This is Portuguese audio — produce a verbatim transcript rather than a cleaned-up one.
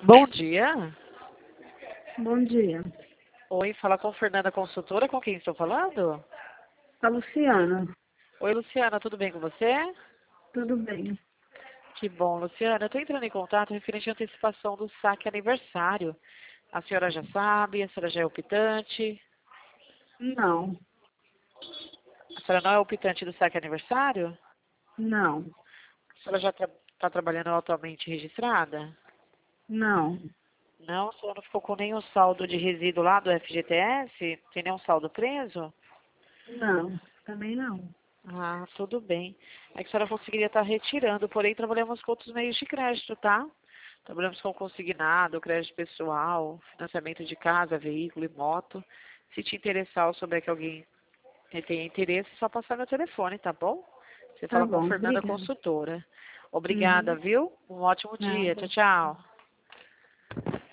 Bom dia. Bom dia. Oi, fala com Fernanda Consultora, com quem estou falando? A Luciana. Oi, Luciana, tudo bem com você? Tudo bem? Que bom, Luciana. Eu estou entrando em contato referente à antecipação do saque aniversário. A senhora já sabe, a senhora já é optante. Não, A senhora não é optante do saque aniversário? não, A senhora já está tra tá trabalhando atualmente registrada? não, Não, a senhora não ficou com nenhum saldo de resíduo lá do F G T S? Tem nenhum saldo preso? não, também não. Ah, tudo bem. É que a senhora conseguiria estar retirando, porém trabalhamos com outros meios de crédito, tá? Trabalhamos com consignado, crédito pessoal, financiamento de casa, veículo e moto. Se te interessar ou souber que alguém tenha interesse, é só passar meu telefone, tá bom? Você Tá fala com bom, Fernanda obrigada. Consultora. Obrigada, Uhum. viu? Um ótimo dia. Tchau, Nada. tchau.